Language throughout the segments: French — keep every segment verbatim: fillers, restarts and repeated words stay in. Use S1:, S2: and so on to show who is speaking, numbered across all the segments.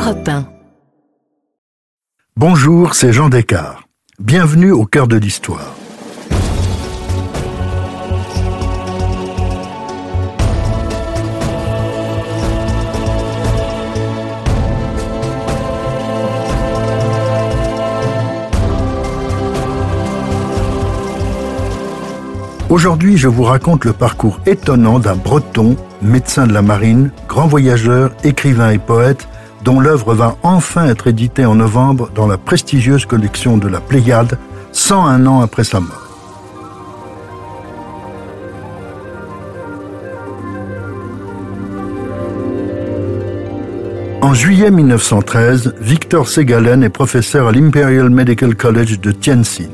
S1: Europe un.
S2: Bonjour, c'est Jean Descartes. Bienvenue au cœur de l'histoire. Aujourd'hui, je vous raconte le parcours étonnant d'un Breton, médecin de la marine, grand voyageur, écrivain et poète, dont l'œuvre va enfin être éditée en novembre dans la prestigieuse collection de la Pléiade, cent un ans après sa mort. En juillet mille neuf cent treize, Victor Segalen est professeur à l'Imperial Medical College de Tianjin.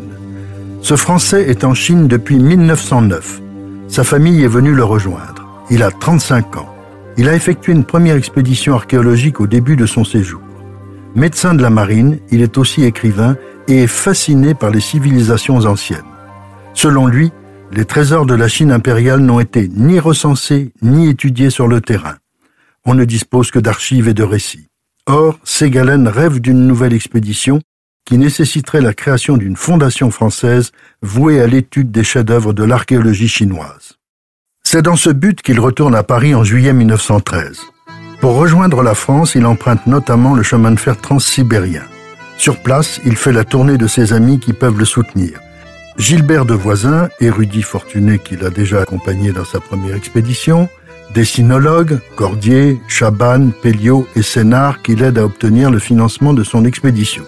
S2: Ce Français est en Chine depuis mille neuf cent neuf. Sa famille est venue le rejoindre. Il a trente-cinq ans. Il a effectué une première expédition archéologique au début de son séjour. Médecin de la marine, il est aussi écrivain et est fasciné par les civilisations anciennes. Selon lui, les trésors de la Chine impériale n'ont été ni recensés ni étudiés sur le terrain. On ne dispose que d'archives et de récits. Or, Segalen rêve d'une nouvelle expédition qui nécessiterait la création d'une fondation française vouée à l'étude des chefs-d'œuvre de l'archéologie chinoise. C'est dans ce but qu'il retourne à Paris en juillet mille neuf cent treize. Pour rejoindre la France, il emprunte notamment le chemin de fer transsibérien. Sur place, il fait la tournée de ses amis qui peuvent le soutenir. Gilbert de Voisin, érudit fortuné qu'il a déjà accompagné dans sa première expédition, des sinologues, Cordier, Chabannes, Pelliot et Sénart qui l'aident à obtenir le financement de son expédition.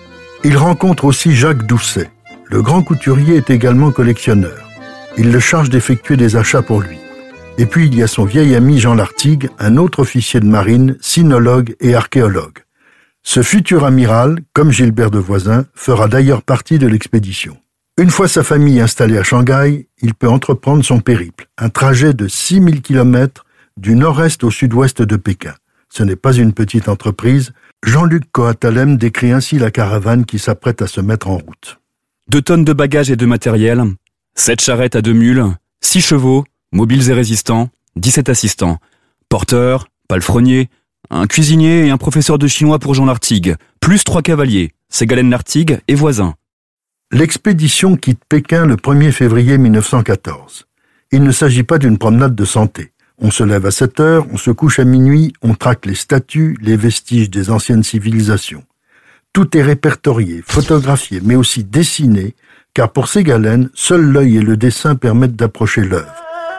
S2: Il rencontre aussi Jacques Doucet. Le grand couturier est également collectionneur. Il le charge d'effectuer des achats pour lui. Et puis il y a son vieil ami Jean Lartigue, un autre officier de marine, sinologue et archéologue. Ce futur amiral, comme Gilbert de Voisin, fera d'ailleurs partie de l'expédition. Une fois sa famille installée à Shanghai, il peut entreprendre son périple, un trajet de six mille kilomètres du nord-est au sud-ouest de Pékin. Ce n'est pas une petite entreprise. Jean-Luc Coatalem décrit ainsi la caravane qui s'apprête à se mettre en route.
S3: Deux tonnes de bagages et de matériel, sept charrettes à deux mules, six chevaux, mobiles et résistants, dix-sept assistants, porteurs, palefreniers, un cuisinier et un professeur de chinois pour Jean Lartigue, plus trois cavaliers, Segalen Lartigue et Voisin.
S2: L'expédition quitte Pékin le premier février mille neuf cent quatorze. Il ne s'agit pas d'une promenade de santé. On se lève à sept heures, on se couche à minuit, on traque les statues, les vestiges des anciennes civilisations. Tout est répertorié, photographié, mais aussi dessiné, car pour Segalen, seul l'œil et le dessin permettent d'approcher l'œuvre.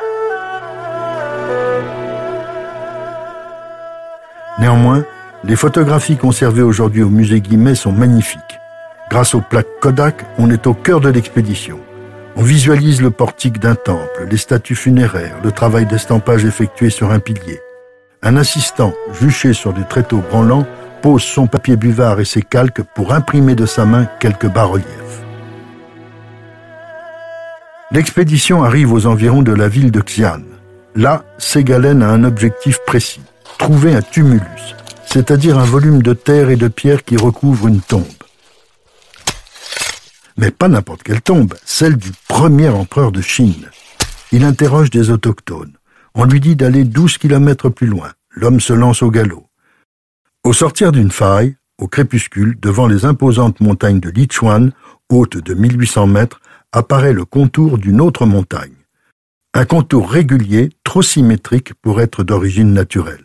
S2: Néanmoins, les photographies conservées aujourd'hui au musée Guimet sont magnifiques. Grâce aux plaques Kodak, on est au cœur de l'expédition. On visualise le portique d'un temple, les statues funéraires, le travail d'estampage effectué sur un pilier. Un assistant, juché sur des tréteaux branlants, pose son papier buvard et ses calques pour imprimer de sa main quelques bas-reliefs. L'expédition arrive aux environs de la ville de Xi'an. Là, Segalen a un objectif précis, trouver un tumulus, c'est-à-dire un volume de terre et de pierre qui recouvre une tombe. Mais pas n'importe quelle tombe, celle du premier empereur de Chine. Il interroge des autochtones. On lui dit d'aller douze kilomètres plus loin. L'homme se lance au galop. Au sortir d'une faille, au crépuscule, devant les imposantes montagnes de Lichuan, hautes de mille huit cents mètres, apparaît le contour d'une autre montagne. Un contour régulier, trop symétrique pour être d'origine naturelle.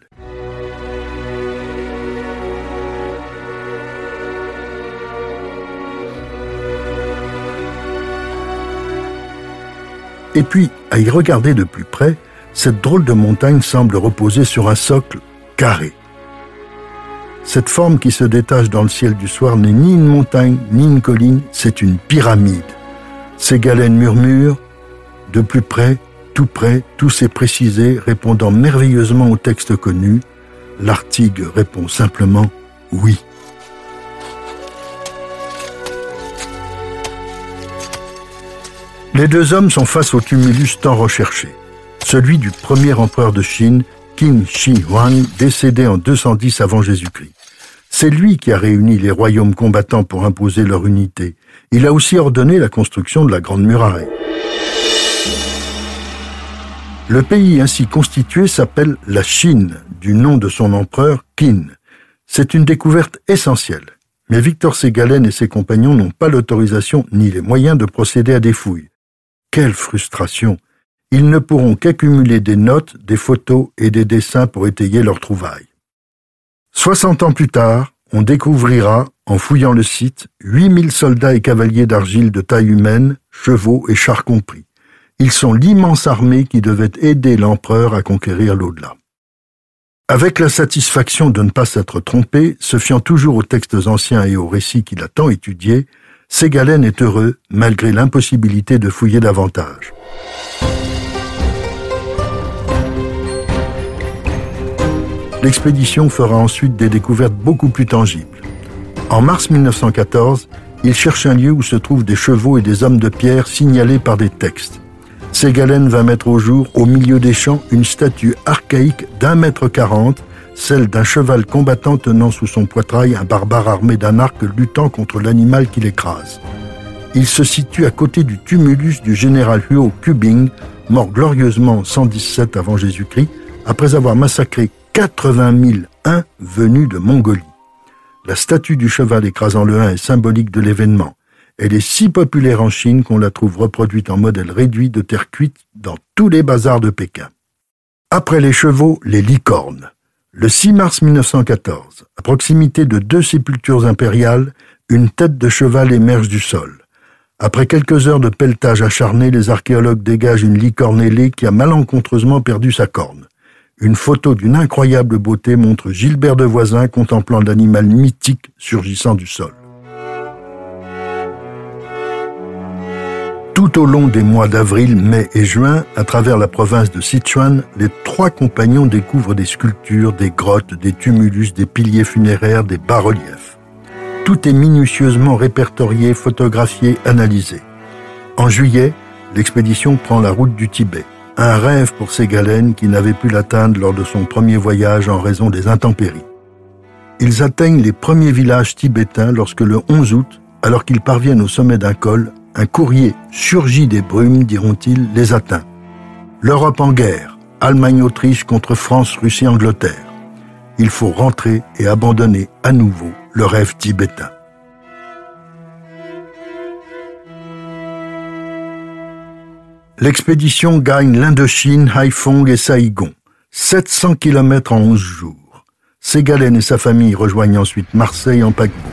S2: Et puis, à y regarder de plus près, cette drôle de montagne semble reposer sur un socle carré. Cette forme qui se détache dans le ciel du soir n'est ni une montagne, ni une colline, c'est une pyramide. Segalen murmure, de plus près, tout près, tout s'est précisé, répondant merveilleusement au texte connu. Lartigue répond simplement « oui ». Les deux hommes sont face au tumulus tant recherché, celui du premier empereur de Chine, Qin Shi Huang, décédé en deux cent dix avant Jésus-Christ. C'est lui qui a réuni les royaumes combattants pour imposer leur unité. Il a aussi ordonné la construction de la Grande Muraille. Le pays ainsi constitué s'appelle la Chine, du nom de son empereur Qin. C'est une découverte essentielle, mais Victor Ségalen et ses compagnons n'ont pas l'autorisation ni les moyens de procéder à des fouilles. Quelle frustration! Ils ne pourront qu'accumuler des notes, des photos et des dessins pour étayer leurs trouvailles. Soixante ans plus tard, on découvrira, en fouillant le site, huit mille soldats et cavaliers d'argile de taille humaine, chevaux et chars compris. Ils sont l'immense armée qui devait aider l'empereur à conquérir l'au-delà. Avec la satisfaction de ne pas s'être trompé, se fiant toujours aux textes anciens et aux récits qu'il a tant étudiés, Ségalen est heureux malgré l'impossibilité de fouiller davantage. L'expédition fera ensuite des découvertes beaucoup plus tangibles. En mars mille neuf cent quatorze, il cherche un lieu où se trouvent des chevaux et des hommes de pierre signalés par des textes. Ségalen va mettre au jour, au milieu des champs, une statue archaïque d'un mètre quarante, celle d'un cheval combattant tenant sous son poitrail un barbare armé d'un arc luttant contre l'animal qui l'écrase. Il se situe à côté du tumulus du général Huo Kubing, mort glorieusement en cent dix-sept avant Jésus-Christ, après avoir massacré quatre-vingt mille Huns venus de Mongolie. La statue du cheval écrasant le Hun est symbolique de l'événement. Elle est si populaire en Chine qu'on la trouve reproduite en modèle réduit de terre cuite dans tous les bazars de Pékin. Après les chevaux, les licornes. Le six mars mille neuf cent quatorze, à proximité de deux sépultures impériales, une tête de cheval émerge du sol. Après quelques heures de pelletage acharné, les archéologues dégagent une licorne ailée qui a malencontreusement perdu sa corne. Une photo d'une incroyable beauté montre Gilbert de Voisin contemplant l'animal mythique surgissant du sol. Tout au long des mois d'avril, mai et juin, à travers la province de Sichuan, les trois compagnons découvrent des sculptures, des grottes, des tumulus, des piliers funéraires, des bas-reliefs. Tout est minutieusement répertorié, photographié, analysé. En juillet, l'expédition prend la route du Tibet. Un rêve pour Ségalen qui n'avait pu l'atteindre lors de son premier voyage en raison des intempéries. Ils atteignent les premiers villages tibétains lorsque le onze août, alors qu'ils parviennent au sommet d'un col, un courrier surgi des brumes, diront-ils, les atteint. L'Europe en guerre, Allemagne-Autriche contre France, Russie, Angleterre. Il faut rentrer et abandonner à nouveau le rêve tibétain. L'expédition gagne l'Indochine, Haiphong et Saïgon. sept cents kilomètres en onze jours. Ségalen et sa famille rejoignent ensuite Marseille en paquebot.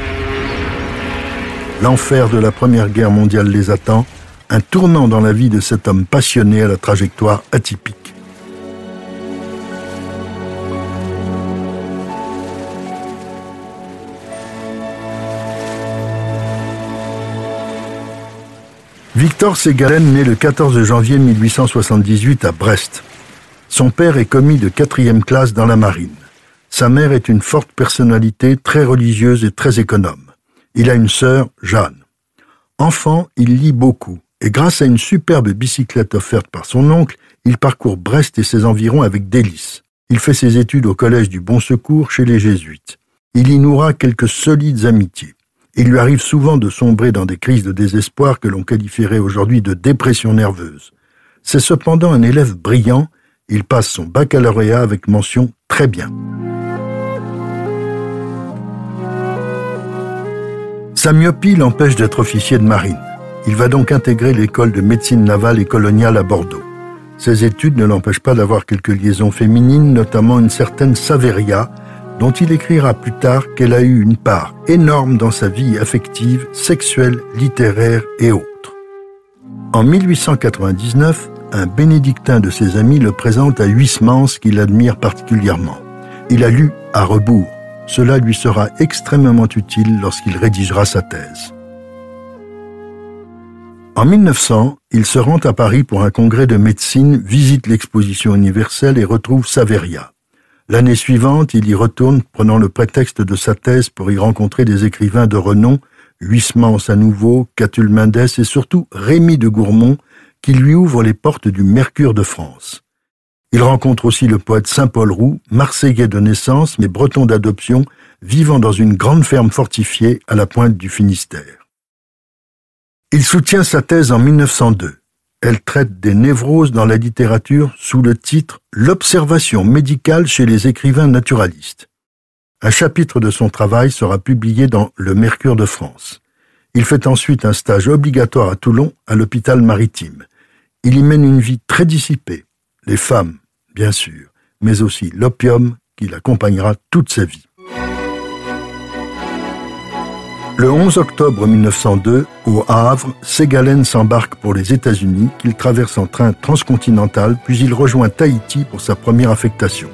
S2: L'enfer de la Première Guerre mondiale les attend, un tournant dans la vie de cet homme passionné à la trajectoire atypique. Victor Ségalen naît le quatorze janvier mille huit cent soixante-dix-huit à Brest. Son père est commis de quatrième classe dans la marine. Sa mère est une forte personnalité, très religieuse et très économe. Il a une sœur, Jeanne. Enfant, il lit beaucoup, et grâce à une superbe bicyclette offerte par son oncle, il parcourt Brest et ses environs avec délice. Il fait ses études au collège du Bon Secours chez les Jésuites. Il y nouera quelques solides amitiés. Il lui arrive souvent de sombrer dans des crises de désespoir que l'on qualifierait aujourd'hui de dépression nerveuse. C'est cependant un élève brillant, il passe son baccalauréat avec mention « très bien ». Sa myopie l'empêche d'être officier de marine. Il va donc intégrer l'école de médecine navale et coloniale à Bordeaux. Ses études ne l'empêchent pas d'avoir quelques liaisons féminines, notamment une certaine Saveria, dont il écrira plus tard qu'elle a eu une part énorme dans sa vie affective, sexuelle, littéraire et autres. En mille huit cent quatre-vingt-dix-neuf, un bénédictin de ses amis le présente à Huysmans qu'il admire particulièrement. Il a lu à rebours. Cela lui sera extrêmement utile lorsqu'il rédigera sa thèse. En mille neuf cents, il se rend à Paris pour un congrès de médecine, visite l'exposition universelle et retrouve Saveria. L'année suivante, il y retourne, prenant le prétexte de sa thèse pour y rencontrer des écrivains de renom, Huysmans à nouveau, Catulle Mendes et surtout Rémy de Gourmont, qui lui ouvrent les portes du Mercure de France. Il rencontre aussi le poète Saint-Paul Roux, marseillais de naissance mais breton d'adoption, vivant dans une grande ferme fortifiée à la pointe du Finistère. Il soutient sa thèse en mille neuf cent deux. Elle traite des névroses dans la littérature sous le titre « L'observation médicale chez les écrivains naturalistes ». Un chapitre de son travail sera publié dans Le Mercure de France. Il fait ensuite un stage obligatoire à Toulon, à l'hôpital maritime. Il y mène une vie très dissipée. Les femmes, bien sûr, mais aussi l'opium qui l'accompagnera toute sa vie. Le onze octobre mille neuf cent deux, au Havre, Ségalen s'embarque pour les États-Unis, qu'il traverse en train transcontinental, puis il rejoint Tahiti pour sa première affectation.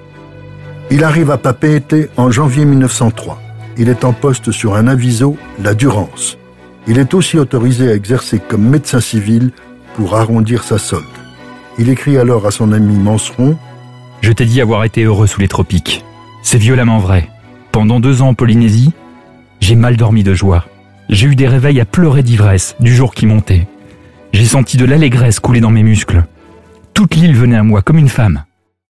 S2: Il arrive à Papeete en janvier mille neuf cent trois. Il est en poste sur un aviso, la Durance. Il est aussi autorisé à exercer comme médecin civil pour arrondir sa solde. Il écrit alors à son ami Manseron
S3: « Je t'ai dit avoir été heureux sous les tropiques. C'est violemment vrai. Pendant deux ans en Polynésie, j'ai mal dormi de joie. J'ai eu des réveils à pleurer d'ivresse du jour qui montait. J'ai senti de l'allégresse couler dans mes muscles. Toute l'île venait à moi comme une femme. »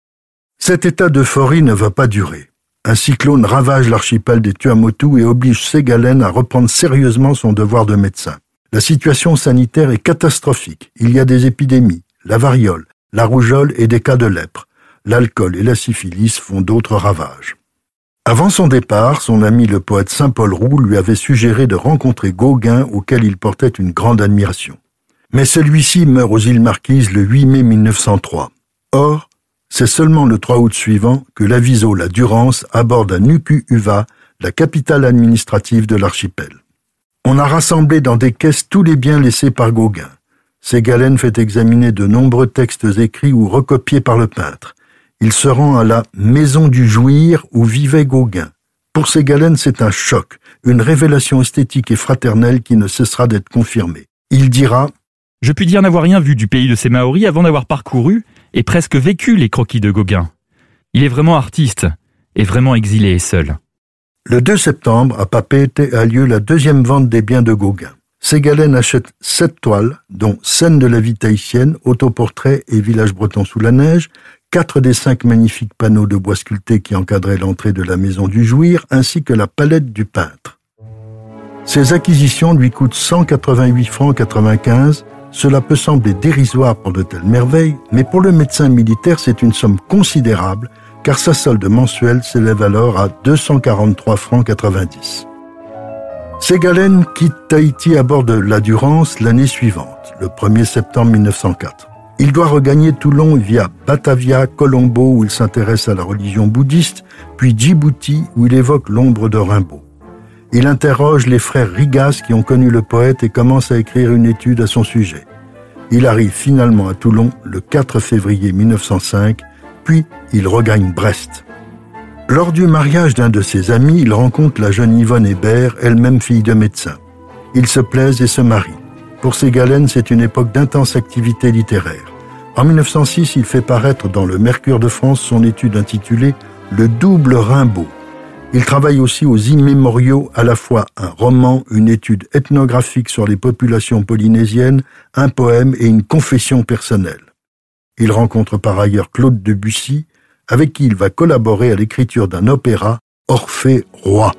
S2: Cet état d'euphorie ne va pas durer. Un cyclone ravage l'archipel des Tuamotu et oblige Ségalen à reprendre sérieusement son devoir de médecin. La situation sanitaire est catastrophique. Il y a des épidémies, la variole, la rougeole et des cas de lèpre. L'alcool et la syphilis font d'autres ravages. Avant son départ, son ami le poète Saint-Paul Roux lui avait suggéré de rencontrer Gauguin, auquel il portait une grande admiration. Mais celui-ci meurt aux îles Marquises le huit mai mille neuf cent trois. Or, c'est seulement le trois août suivant que l'aviso La Durance aborde à Nuku-Uva, la capitale administrative de l'archipel. On a rassemblé dans des caisses tous les biens laissés par Gauguin. Ségalen fait examiner de nombreux textes écrits ou recopiés par le peintre. Il se rend à la Maison du Jouir où vivait Gauguin. Pour Ségalen, c'est un choc, une révélation esthétique et fraternelle qui ne cessera d'être confirmée. Il dira
S3: « Je puis dire n'avoir rien vu du pays de ces Maoris avant d'avoir parcouru et presque vécu les croquis de Gauguin. Il est vraiment artiste et vraiment exilé et seul. »
S2: Le deux septembre, à Papeete, a lieu la deuxième vente des biens de Gauguin. Ségalen achète sept toiles, dont Scène de la vie tahitienne, autoportrait et Village breton sous la neige, quatre des cinq magnifiques panneaux de bois sculptés qui encadraient l'entrée de la Maison du Jouir, ainsi que la palette du peintre. Ces acquisitions lui coûtent cent quatre-vingt-huit francs quatre-vingt-quinze. Cela peut sembler dérisoire pour de telles merveilles, mais pour le médecin militaire, c'est une somme considérable, car sa solde mensuelle s'élève alors à deux cent quarante-trois francs quatre-vingt-dix. Ségalen quitte Tahiti à bord de la Durance l'année suivante, le premier septembre mille neuf cent quatre. Il doit regagner Toulon via Batavia, Colombo, où il s'intéresse à la religion bouddhiste, puis Djibouti, où il évoque l'ombre de Rimbaud. Il interroge les frères Rigas qui ont connu le poète et commence à écrire une étude à son sujet. Il arrive finalement à Toulon le quatre février mille neuf cent cinq, puis il regagne Brest. Lors du mariage d'un de ses amis, il rencontre la jeune Yvonne Hébert, elle-même fille de médecin. Ils se plaisent et se marient. Pour Ségalen, c'est une époque d'intense activité littéraire. En mille neuf cent six, il fait paraître dans le Mercure de France son étude intitulée « Le double Rimbaud ». Il travaille aussi aux immémoriaux, à la fois un roman, une étude ethnographique sur les populations polynésiennes, un poème et une confession personnelle. Il rencontre par ailleurs Claude Debussy, avec qui il va collaborer à l'écriture d'un opéra, Orphée Roi.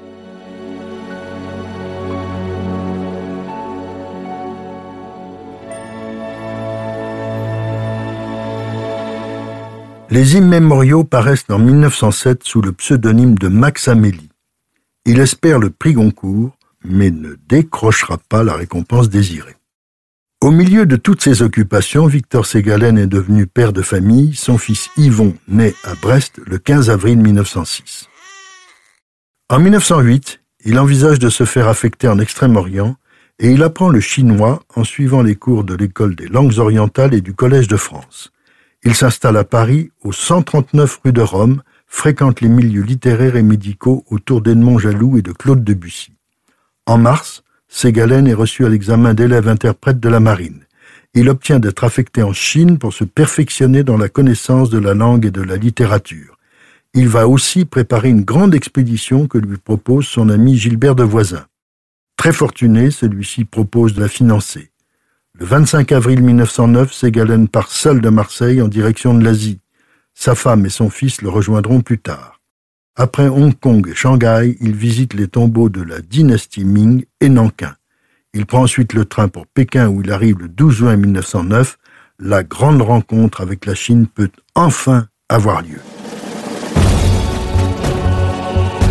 S2: Les immémoriaux paraissent en mille neuf cent sept sous le pseudonyme de Max Amélie. Il espère le prix Goncourt, mais ne décrochera pas la récompense désirée. Au milieu de toutes ces occupations, Victor Ségalen est devenu père de famille, son fils Yvon naît à Brest le quinze avril mille neuf cent six. En mille neuf cent huit, il envisage de se faire affecter en Extrême-Orient et il apprend le chinois en suivant les cours de l'École des langues orientales et du Collège de France. Il s'installe à Paris, au cent trente-neuf rue de Rome, fréquente les milieux littéraires et médicaux autour d'Edmond Jaloux et de Claude Debussy. En mars, Ségalen est reçu à l'examen d'élève-interprète de la marine. Il obtient d'être affecté en Chine pour se perfectionner dans la connaissance de la langue et de la littérature. Il va aussi préparer une grande expédition que lui propose son ami Gilbert de Voisin. Très fortuné, celui-ci propose de la financer. Le vingt-cinq avril mille neuf cent neuf, Ségalen part seul de Marseille en direction de l'Asie. Sa femme et son fils le rejoindront plus tard. Après Hong Kong et Shanghai, il visite les tombeaux de la dynastie Ming et Nankin. Il prend ensuite le train pour Pékin où il arrive le douze juin mille neuf cent neuf. La grande rencontre avec la Chine peut enfin avoir lieu.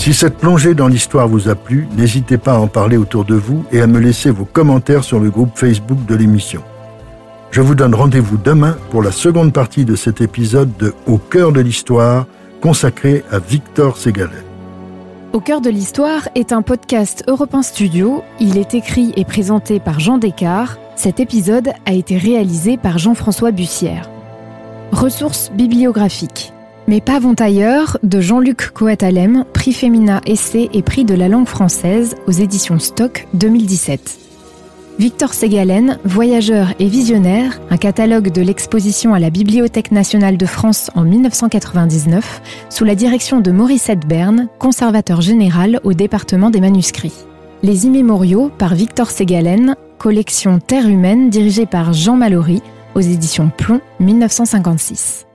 S2: Si cette plongée dans l'histoire vous a plu, n'hésitez pas à en parler autour de vous et à me laisser vos commentaires sur le groupe Facebook de l'émission. Je vous donne rendez-vous demain pour la seconde partie de cet épisode de Au cœur de l'histoire, consacré à Victor Ségalen.
S1: Au cœur de l'histoire est un podcast Europe un Studio. Il est écrit et présenté par Jean Descartes. Cet épisode a été réalisé par Jean-François Bussière. Ressources bibliographiques. Mes pas vont ailleurs, de Jean-Luc Coatalem, prix Femina Essai et prix de la langue française aux éditions Stock deux mille dix-sept. Victor Ségalen, voyageur et visionnaire, un catalogue de l'exposition à la Bibliothèque nationale de France en dix-neuf cent quatre-vingt-dix-neuf, sous la direction de Maurice Berne, conservateur général au département des manuscrits. Les immémoriaux par Victor Ségalen, collection Terre humaine dirigée par Jean Mallory, aux éditions Plomb, dix-neuf cent cinquante-six.